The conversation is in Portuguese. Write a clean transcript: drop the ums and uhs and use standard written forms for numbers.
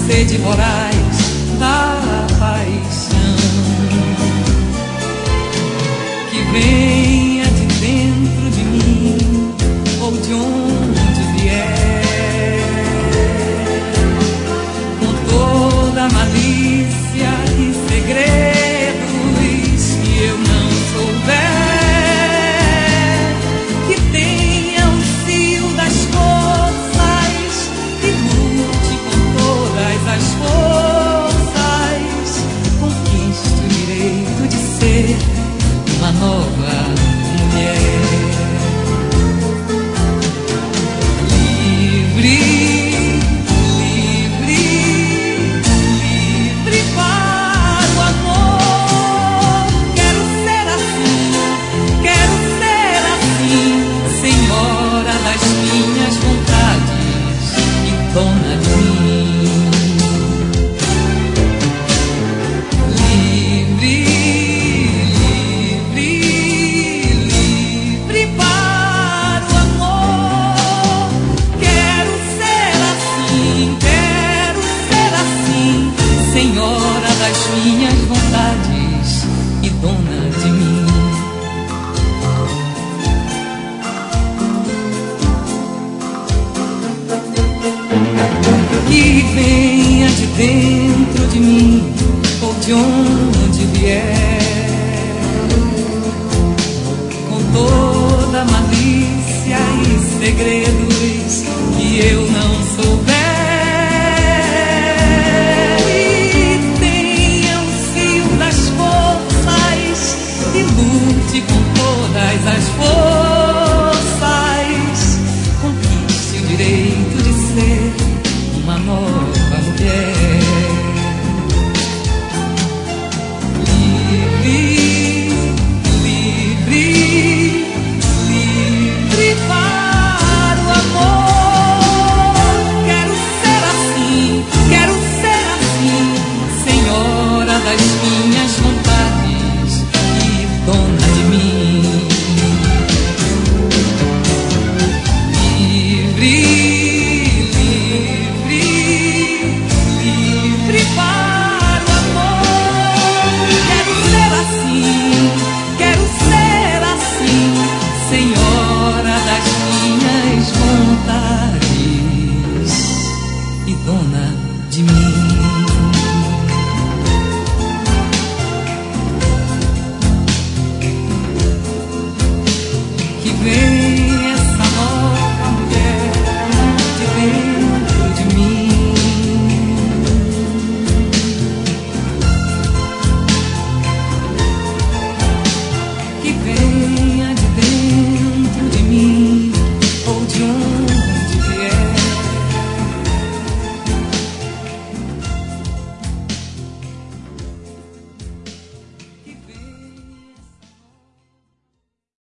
sede voraz da paixão, que venha de dentro de mim ou de onde vier, com toda a malícia e segredos que eu não souber, que tenha o cio das forças e lute com todas as forças, conquiste o direito de ser uma nova mulher, livre, livre, livre para o amor. Quero ser assim, senhora das minhas vontades e dona de mim. Livre, livre, livre para o amor. Quero ser assim, senhora das minhas vontades e dona de mim. Que venha de dentro de mim ou de onde vier, com toda a malícia e segredos que eu não souber,